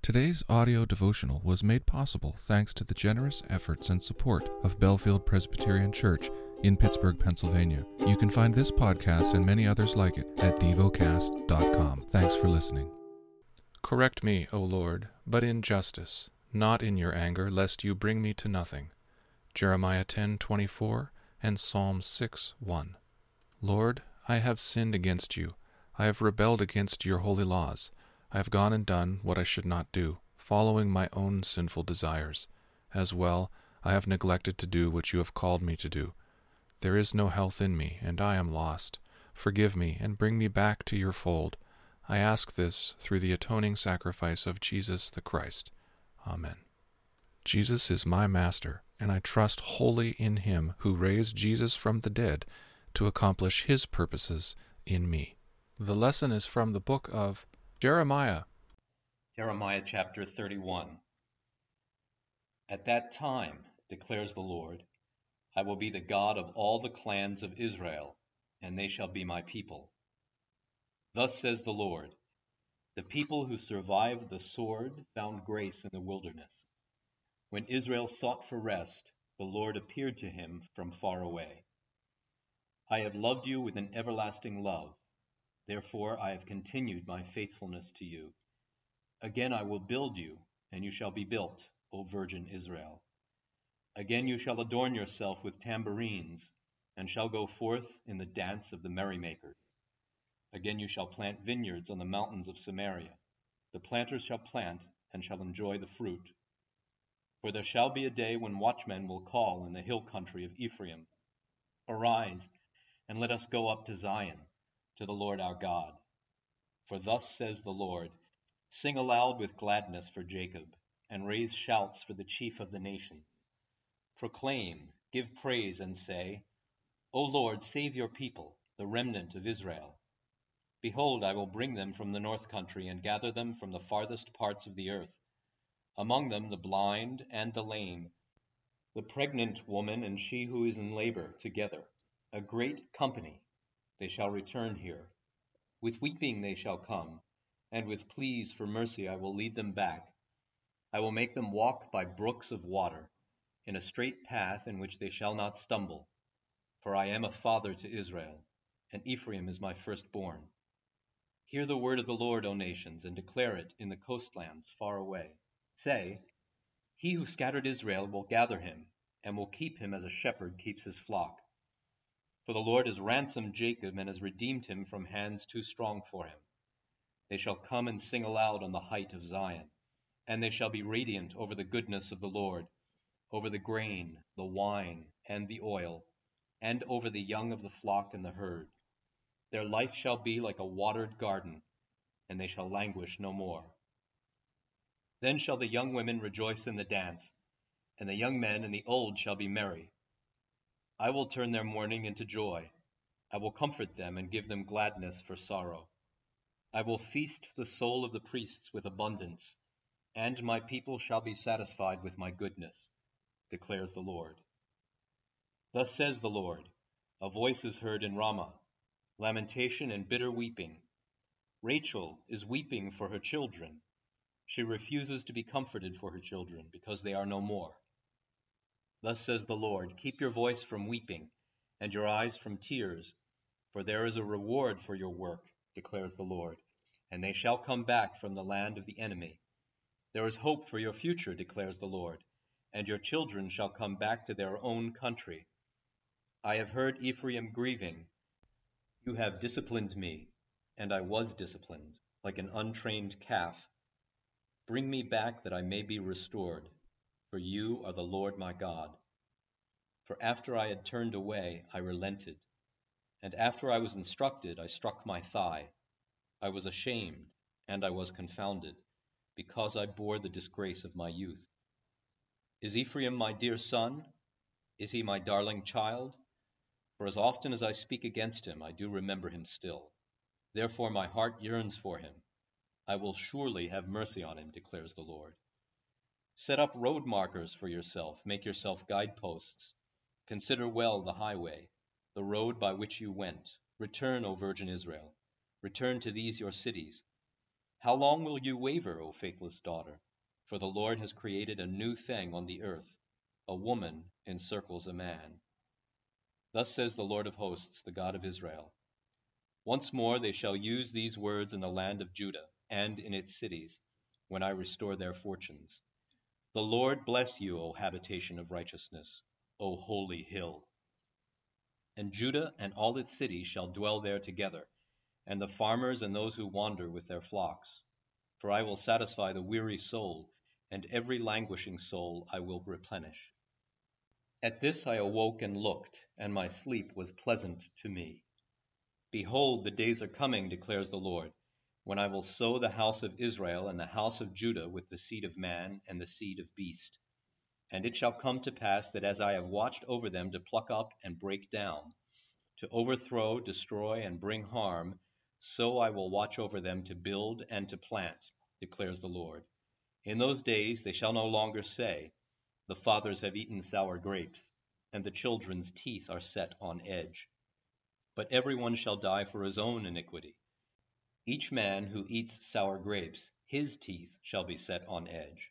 Today's audio devotional was made possible thanks to the generous efforts and support of Bellefield Presbyterian Church in Pittsburgh, Pennsylvania. You can find this podcast and many others like it at devocast.com. Thanks for listening. Correct me, O Lord, but in justice, not in your anger, lest you bring me to nothing. Jeremiah 10:24 and Psalm 6:1. Lord, I have sinned against you. I have rebelled against your holy laws. I have gone and done what I should not do, following my own sinful desires. As well, I have neglected to do what you have called me to do. There is no health in me, and I am lost. Forgive me and bring me back to your fold. I ask this through the atoning sacrifice of Jesus the Christ. Amen. Jesus is my master, and I trust wholly in him who raised Jesus from the dead to accomplish his purposes in me. The lesson is from the book of Jeremiah. Jeremiah chapter 31. At that time, declares the Lord, I will be the God of all the clans of Israel, and they shall be my people. Thus says the Lord, the people who survived the sword found grace in the wilderness. When Israel sought for rest, the Lord appeared to him from far away. I have loved you with an everlasting love. Therefore I have continued my faithfulness to you. Again I will build you, and you shall be built, O virgin Israel. Again you shall adorn yourself with tambourines, and shall go forth in the dance of the merrymakers. Again you shall plant vineyards on the mountains of Samaria. The planters shall plant, and shall enjoy the fruit. For there shall be a day when watchmen will call in the hill country of Ephraim, Arise, and let us go up to Zion, to the Lord our God. For thus says the Lord, Sing aloud with gladness for Jacob, and raise shouts for the chief of the nations. Proclaim, give praise, and say, O Lord, save your people, the remnant of Israel. Behold, I will bring them from the north country, and gather them from the farthest parts of the earth. Among them the blind and the lame, the pregnant woman and she who is in labor together, a great company. They shall return here. With weeping they shall come, and with pleas for mercy I will lead them back. I will make them walk by brooks of water, in a straight path in which they shall not stumble. For I am a father to Israel, and Ephraim is my firstborn. Hear the word of the Lord, O nations, and declare it in the coastlands far away. Say, He who scattered Israel will gather him, and will keep him as a shepherd keeps his flock. For the Lord has ransomed Jacob and has redeemed him from hands too strong for him. They shall come and sing aloud on the height of Zion, and they shall be radiant over the goodness of the Lord, over the grain, the wine, and the oil, and over the young of the flock and the herd. Their life shall be like a watered garden, and they shall languish no more. Then shall the young women rejoice in the dance, and the young men and the old shall be merry. I will turn their mourning into joy. I will comfort them and give them gladness for sorrow. I will feast the soul of the priests with abundance, and my people shall be satisfied with my goodness, declares the Lord. Thus says the Lord, a voice is heard in Ramah, lamentation and bitter weeping. Rachel is weeping for her children. She refuses to be comforted for her children, because they are no more. Thus says the Lord, keep your voice from weeping, and your eyes from tears, for there is a reward for your work, declares the Lord, and they shall come back from the land of the enemy. There is hope for your future, declares the Lord, and your children shall come back to their own country. I have heard Ephraim grieving. You have disciplined me, and I was disciplined, like an untrained calf. Bring me back that I may be restored, for you are the Lord my God. For after I had turned away, I relented, and after I was instructed, I struck my thigh. I was ashamed, and I was confounded, because I bore the disgrace of my youth. Is Ephraim my dear son? Is he my darling child? For as often as I speak against him, I do remember him still. Therefore my heart yearns for him. I will surely have mercy on him, declares the Lord. Set up road markers for yourself, make yourself guideposts. Consider well the highway, the road by which you went. Return, O virgin Israel. Return to these your cities. How long will you waver, O faithless daughter? For the Lord has created a new thing on the earth. A woman encircles a man. Thus says the Lord of hosts, the God of Israel. Once more they shall use these words in the land of Judah and in its cities, when I restore their fortunes. The Lord bless you, O habitation of righteousness, O holy hill. And Judah and all its cities shall dwell there together, and the farmers and those who wander with their flocks. For I will satisfy the weary soul, and every languishing soul I will replenish. At this I awoke and looked, and my sleep was pleasant to me. Behold, the days are coming, declares the Lord, when I will sow the house of Israel and the house of Judah with the seed of man and the seed of beast. And it shall come to pass that as I have watched over them to pluck up and break down, to overthrow, destroy, and bring harm, so I will watch over them to build and to plant, declares the Lord. In those days they shall no longer say, the fathers have eaten sour grapes, and the children's teeth are set on edge. But everyone shall die for his own iniquity. Each man who eats sour grapes, his teeth shall be set on edge.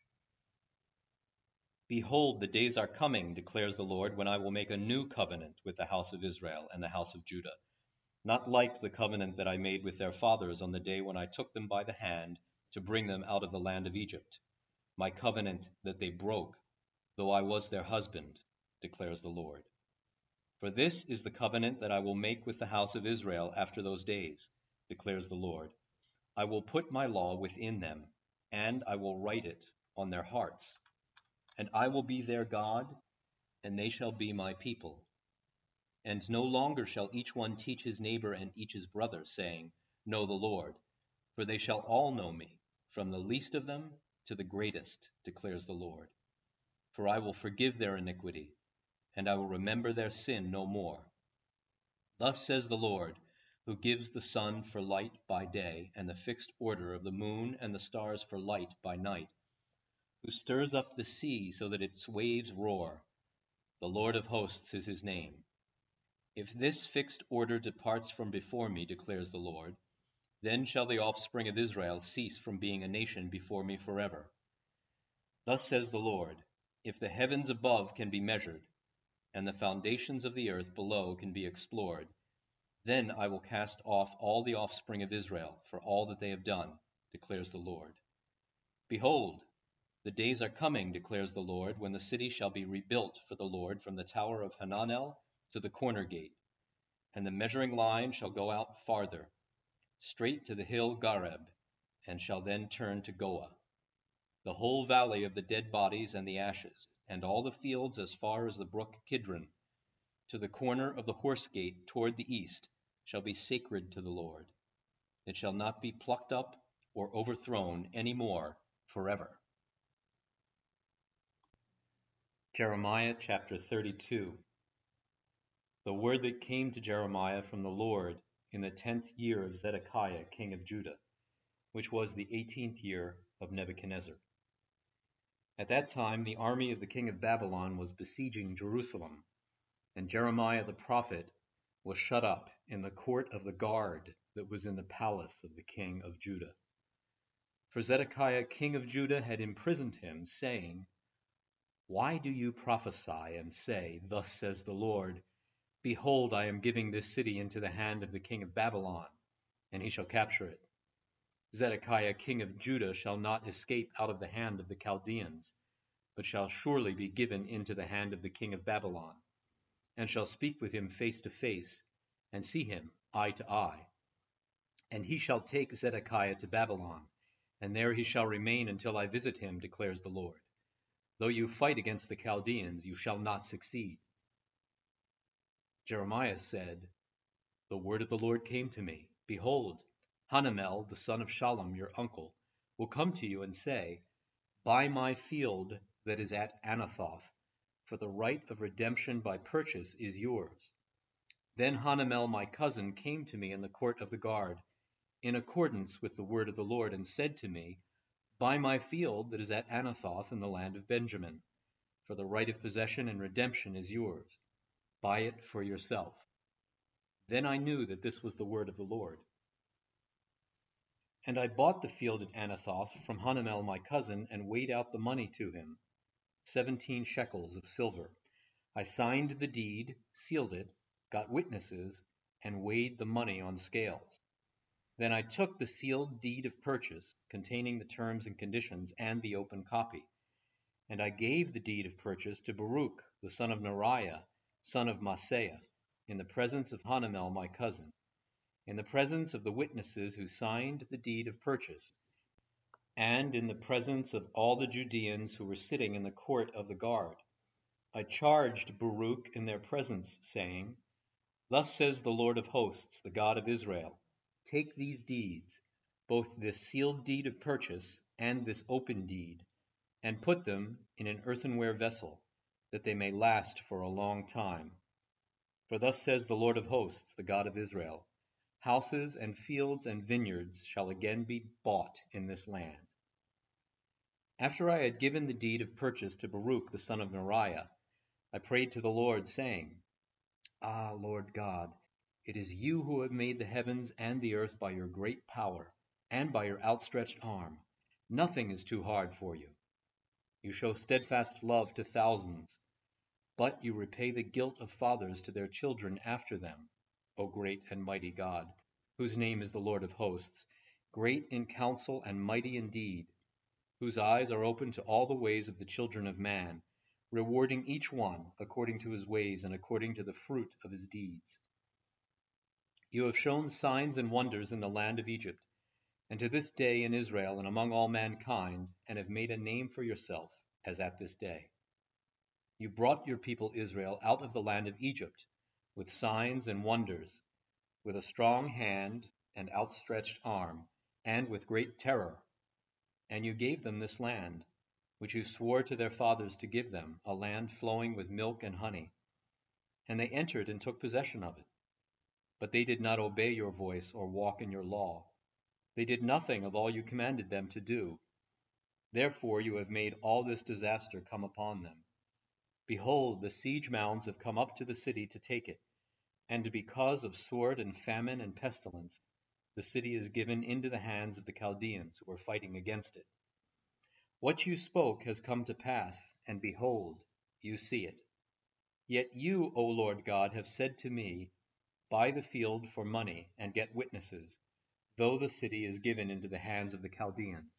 Behold, the days are coming, declares the Lord, when I will make a new covenant with the house of Israel and the house of Judah, not like the covenant that I made with their fathers on the day when I took them by the hand to bring them out of the land of Egypt, my covenant that they broke, though I was their husband, declares the Lord. For this is the covenant that I will make with the house of Israel after those days, declares the Lord. I will put my law within them, and I will write it on their hearts. And I will be their God, and they shall be my people. And no longer shall each one teach his neighbor and each his brother, saying, Know the Lord, for they shall all know me, from the least of them to the greatest, declares the Lord. For I will forgive their iniquity, and I will remember their sin no more. Thus says the Lord, who gives the sun for light by day, and the fixed order of the moon and the stars for light by night, who stirs up the sea so that its waves roar. The Lord of hosts is his name. If this fixed order departs from before me, declares the Lord, then shall the offspring of Israel cease from being a nation before me forever. Thus says the Lord, if the heavens above can be measured, and the foundations of the earth below can be explored, then I will cast off all the offspring of Israel for all that they have done, declares the Lord. Behold, the days are coming, declares the Lord, when the city shall be rebuilt for the Lord from the tower of Hananel to the corner gate, and the measuring line shall go out farther, straight to the hill Gareb, and shall then turn to Goah. The whole valley of the dead bodies and the ashes, and all the fields as far as the brook Kidron, to the corner of the horse gate toward the east, shall be sacred to the Lord. It shall not be plucked up or overthrown any more forever. Jeremiah chapter 32. The word that came to Jeremiah from the Lord in the 10th year of Zedekiah king of Judah, which was the 18th year of Nebuchadnezzar. At that time the army of the king of Babylon was besieging Jerusalem, and Jeremiah the prophet was shut up in the court of the guard that was in the palace of the king of Judah. For Zedekiah king of Judah had imprisoned him, saying, Why do you prophesy and say, Thus says the Lord, Behold, I am giving this city into the hand of the king of Babylon, and he shall capture it. Zedekiah king of Judah shall not escape out of the hand of the Chaldeans, but shall surely be given into the hand of the king of Babylon, and shall speak with him face to face, and see him eye to eye. And he shall take Zedekiah to Babylon, and there he shall remain until I visit him, declares the Lord. Though you fight against the Chaldeans, you shall not succeed. Jeremiah said, The word of the Lord came to me. Behold, Hanamel, the son of Shallum, your uncle, will come to you and say, Buy my field that is at Anathoth, for the right of redemption by purchase is yours. Then Hanamel my cousin came to me in the court of the guard, in accordance with the word of the Lord, and said to me, Buy my field that is at Anathoth in the land of Benjamin, for the right of possession and redemption is yours. Buy it for yourself. Then I knew that this was the word of the Lord. And I bought the field at Anathoth from Hanamel my cousin, and weighed out the money to him, 17 shekels of silver. I signed the deed, sealed it, got witnesses, and weighed the money on scales. Then I took the sealed deed of purchase, containing the terms and conditions, and the open copy. And I gave the deed of purchase to Baruch, the son of Neriah, son of Maaseiah, in the presence of Hanamel my cousin, in the presence of the witnesses who signed the deed of purchase, and in the presence of all the Judeans who were sitting in the court of the guard. I charged Baruch in their presence, saying, Thus says the Lord of hosts, the God of Israel, take these deeds, both this sealed deed of purchase and this open deed, and put them in an earthenware vessel, that they may last for a long time. For thus says the Lord of hosts, the God of Israel, houses and fields and vineyards shall again be bought in this land. After I had given the deed of purchase to Baruch the son of Neriah, I prayed to the Lord, saying, Ah, Lord God, it is you who have made the heavens and the earth by your great power, and by your outstretched arm. Nothing is too hard for you. You show steadfast love to thousands, but you repay the guilt of fathers to their children after them, O great and mighty God, whose name is the Lord of hosts, great in counsel and mighty in deed, whose eyes are open to all the ways of the children of man, rewarding each one according to his ways and according to the fruit of his deeds. You have shown signs and wonders in the land of Egypt, and to this day in Israel and among all mankind, and have made a name for yourself, as at this day. You brought your people Israel out of the land of Egypt, with signs and wonders, with a strong hand and outstretched arm, and with great terror. And you gave them this land, which you swore to their fathers to give them, a land flowing with milk and honey. And they entered and took possession of it. But they did not obey your voice or walk in your law. They did nothing of all you commanded them to do. Therefore you have made all this disaster come upon them. Behold, the siege mounds have come up to the city to take it, and because of sword and famine and pestilence, the city is given into the hands of the Chaldeans who are fighting against it. What you spoke has come to pass, and behold, you see it. Yet you, O Lord God, have said to me, Buy the field for money and get witnesses, though the city is given into the hands of the Chaldeans.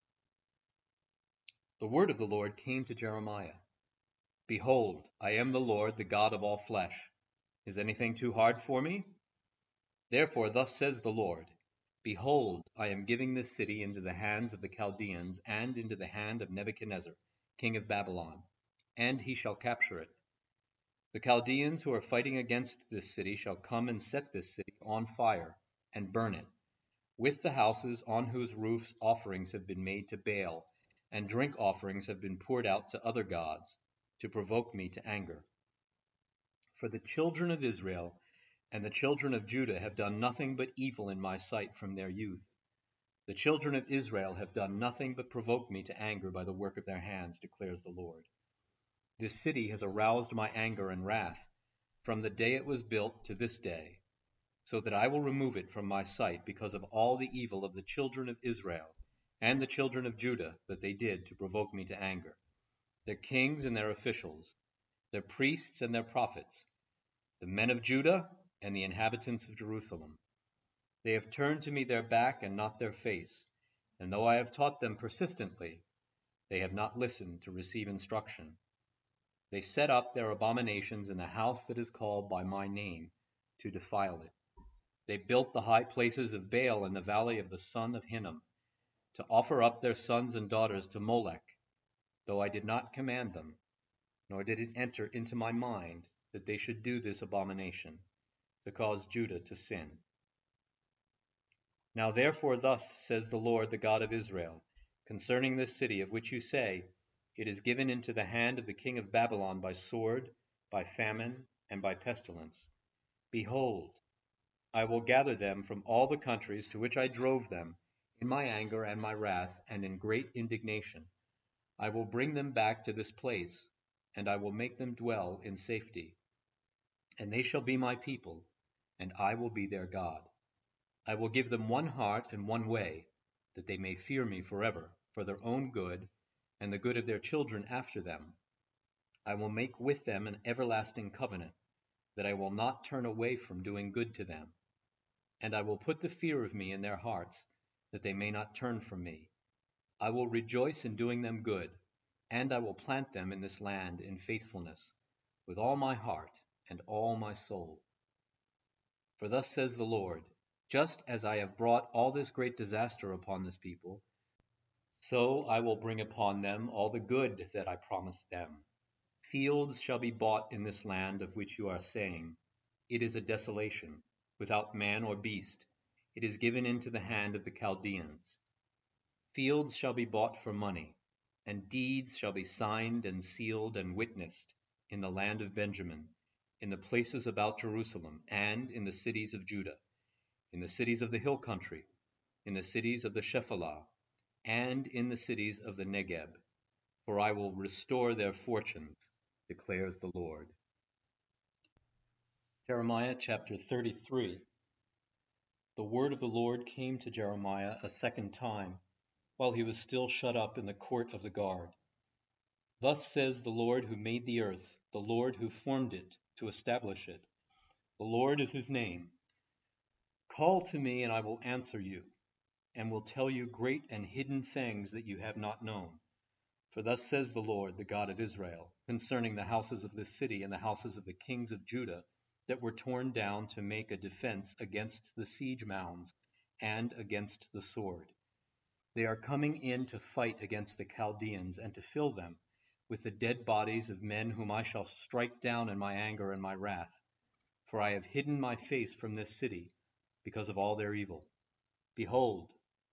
The word of the Lord came to Jeremiah. Behold, I am the Lord, the God of all flesh. Is anything too hard for me? Therefore thus says the Lord, Behold, I am giving this city into the hands of the Chaldeans and into the hand of Nebuchadnezzar, king of Babylon, and he shall capture it. The Chaldeans who are fighting against this city shall come and set this city on fire and burn it, with the houses on whose roofs offerings have been made to Baal, and drink offerings have been poured out to other gods, to provoke me to anger. For the children of Israel and the children of Judah have done nothing but evil in my sight from their youth. The children of Israel have done nothing but provoke me to anger by the work of their hands, declares the Lord. This city has aroused my anger and wrath from the day it was built to this day, so that I will remove it from my sight because of all the evil of the children of Israel and the children of Judah that they did to provoke me to anger, their kings and their officials, their priests and their prophets, the men of Judah and the inhabitants of Jerusalem. They have turned to me their back and not their face, and though I have taught them persistently, they have not listened to receive instruction. They set up their abominations in the house that is called by my name, to defile it. They built the high places of Baal in the valley of the son of Hinnom, to offer up their sons and daughters to Molech, though I did not command them, nor did it enter into my mind that they should do this abomination, to cause Judah to sin. Now therefore thus says the Lord, the God of Israel, concerning this city of which you say, It is given into the hand of the king of Babylon by sword, by famine, and by pestilence. Behold, I will gather them from all the countries to which I drove them, in my anger and my wrath, and in great indignation. I will bring them back to this place, and I will make them dwell in safety. And they shall be my people, and I will be their God. I will give them one heart and one way, that they may fear me forever, for their own good, and the good of their children after them. I will make with them an everlasting covenant, that I will not turn away from doing good to them. And I will put the fear of me in their hearts, that they may not turn from me. I will rejoice in doing them good, and I will plant them in this land in faithfulness, with all my heart and all my soul. For thus says the Lord, just as I have brought all this great disaster upon this people, so I will bring upon them all the good that I promised them. Fields shall be bought in this land of which you are saying, it is a desolation, without man or beast. It is given into the hand of the Chaldeans. Fields shall be bought for money, and deeds shall be signed and sealed and witnessed in the land of Benjamin, in the places about Jerusalem, and in the cities of Judah, in the cities of the hill country, in the cities of the Shephelah, and in the cities of the Negeb. For I will restore their fortunes, declares the Lord. Jeremiah chapter 33. The word of the Lord came to Jeremiah a second time, while he was still shut up in the court of the guard. Thus says the Lord who made the earth, the Lord who formed it to establish it. The Lord is his name. Call to me, and I will answer you, and will tell you great and hidden things that you have not known. For thus says the Lord, the God of Israel, concerning the houses of this city and the houses of the kings of Judah, that were torn down to make a defense against the siege mounds and against the sword. They are coming in to fight against the Chaldeans and to fill them with the dead bodies of men whom I shall strike down in my anger and my wrath. For I have hidden my face from this city because of all their evil. Behold,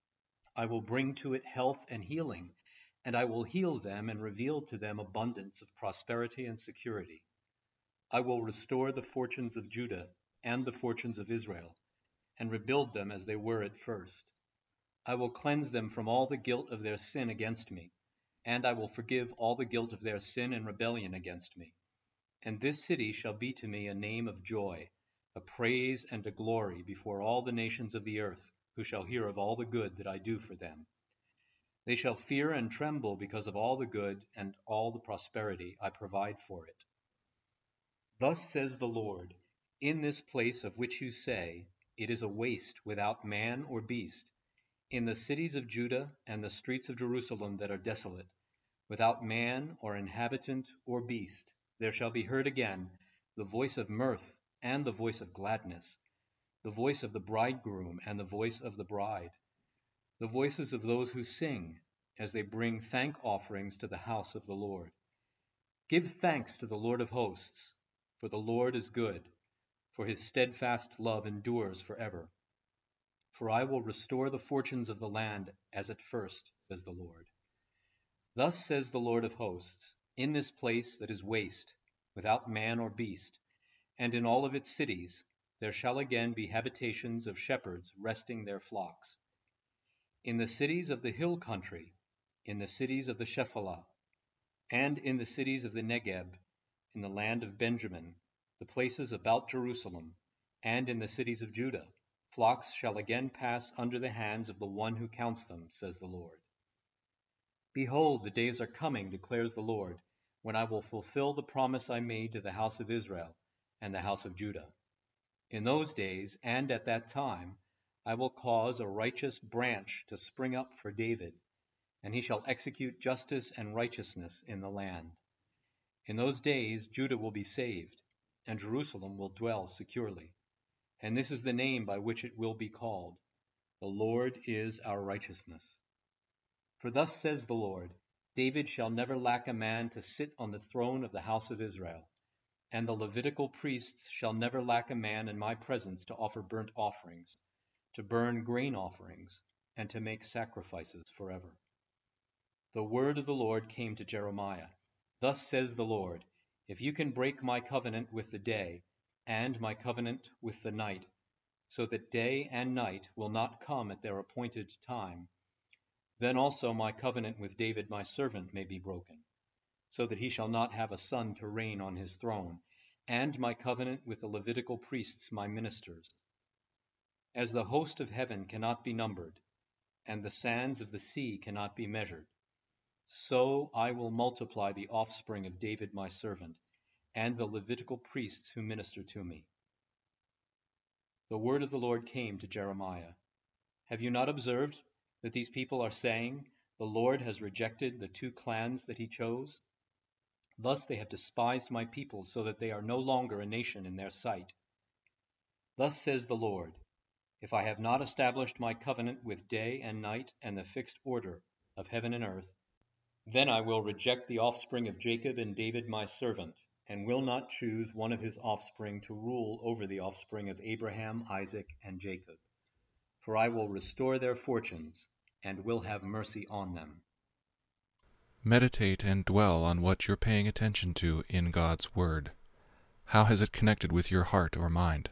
I will bring to it health and healing, and I will heal them and reveal to them abundance of prosperity and security. I will restore the fortunes of Judah and the fortunes of Israel, and rebuild them as they were at first. I will cleanse them from all the guilt of their sin against me, and I will forgive all the guilt of their sin and rebellion against me. And this city shall be to me a name of joy, a praise and a glory before all the nations of the earth, who shall hear of all the good that I do for them. They shall fear and tremble because of all the good and all the prosperity I provide for it. Thus says the Lord, in this place of which you say, it is a waste without man or beast, in the cities of Judah and the streets of Jerusalem that are desolate, without man or inhabitant or beast, there shall be heard again the voice of mirth and the voice of gladness, the voice of the bridegroom and the voice of the bride, the voices of those who sing, as they bring thank offerings to the house of the Lord. Give thanks to the Lord of hosts, for the Lord is good, for his steadfast love endures forever. For I will restore the fortunes of the land as at first, says the Lord. Thus says the Lord of hosts, in this place that is waste, without man or beast, and in all of its cities, there shall again be habitations of shepherds resting their flocks. In the cities of the hill country, in the cities of the Shephelah, and in the cities of the Negeb, in the land of Benjamin, the places about Jerusalem, and in the cities of Judah, flocks shall again pass under the hands of the one who counts them, says the Lord. Behold, the days are coming, declares the Lord, when I will fulfill the promise I made to the house of Israel and the house of Judah. In those days and at that time, I will cause a righteous branch to spring up for David, and he shall execute justice and righteousness in the land. In those days Judah will be saved, and Jerusalem will dwell securely. And this is the name by which it will be called: The Lord is our righteousness. For thus says the Lord, David shall never lack a man to sit on the throne of the house of Israel, and the Levitical priests shall never lack a man in my presence to offer burnt offerings, to burn grain offerings, and to make sacrifices forever. The word of the Lord came to Jeremiah. Thus says the Lord, if you can break my covenant with the day, and my covenant with the night, so that day and night will not come at their appointed time, then also my covenant with David my servant may be broken, so that he shall not have a son to reign on his throne, and my covenant with the Levitical priests my ministers. As the host of heaven cannot be numbered, and the sands of the sea cannot be measured, so I will multiply the offspring of David my servant, and the Levitical priests who minister to me. The word of the Lord came to Jeremiah. Have you not observed that these people are saying, "The Lord has rejected the 2 clans that he chose"? Thus they have despised my people, so that they are no longer a nation in their sight. Thus says the Lord, if I have not established my covenant with day and night and the fixed order of heaven and earth, then I will reject the offspring of Jacob and David my servant, and will not choose one of his offspring to rule over the offspring of Abraham, Isaac, and Jacob. For I will restore their fortunes, and will have mercy on them. Meditate and dwell on what you're paying attention to in God's Word. How has it connected with your heart or mind?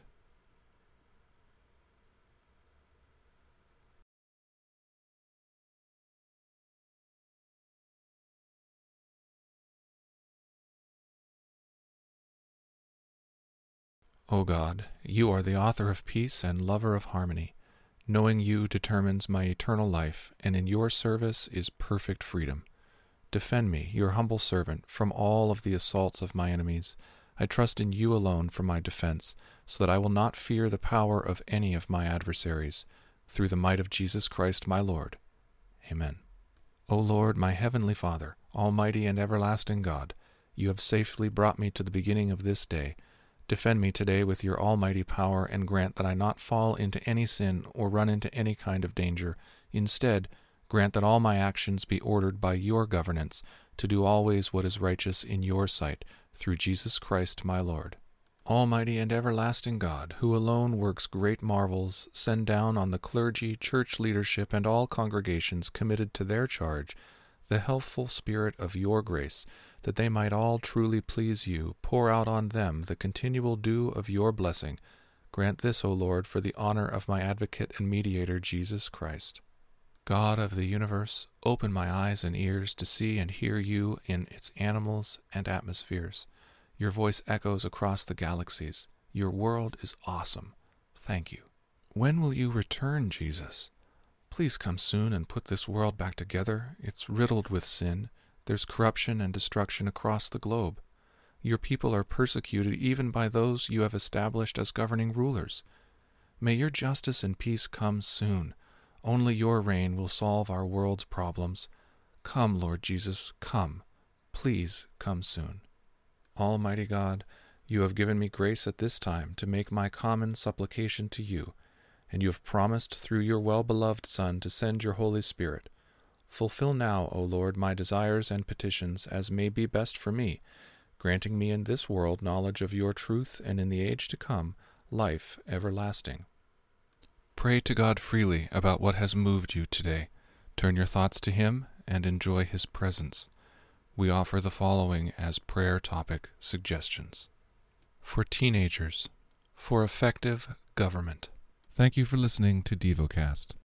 O God, you are the author of peace and lover of harmony. Knowing you determines my eternal life, and in your service is perfect freedom. Defend me, your humble servant, from all of the assaults of my enemies. I trust in you alone for my defense, so that I will not fear the power of any of my adversaries. Through the might of Jesus Christ my Lord. Amen. O Lord, my heavenly Father, almighty and everlasting God, you have safely brought me to the beginning of this day. Defend me today with your almighty power, and grant that I not fall into any sin or run into any kind of danger. Instead, grant that all my actions be ordered by your governance, to do always what is righteous in your sight, through Jesus Christ my Lord. Almighty and everlasting God, who alone works great marvels, send down on the clergy, church leadership, and all congregations committed to their charge the healthful spirit of your grace, that they might all truly please you. Pour out on them the continual dew of your blessing. Grant this, O Lord, for the honor of my advocate and mediator, Jesus Christ. God of the universe, open my eyes and ears to see and hear you in its animals and atmospheres. Your voice echoes across the galaxies. Your world is awesome. Thank you. When will you return, Jesus? Please come soon and put this world back together. It's riddled with sin. There's corruption and destruction across the globe. Your people are persecuted even by those you have established as governing rulers. May your justice and peace come soon. Only your reign will solve our world's problems. Come, Lord Jesus, come. Please come soon. Almighty God, you have given me grace at this time to make my common supplication to you, and you have promised through your well-beloved Son to send your Holy Spirit. Fulfill now, O Lord, my desires and petitions as may be best for me, granting me in this world knowledge of your truth, and in the age to come, life everlasting. Pray to God freely about what has moved you today. Turn your thoughts to Him and enjoy His presence. We offer the following as prayer topic suggestions. For teenagers, for effective government. Thank you for listening to DevoCast.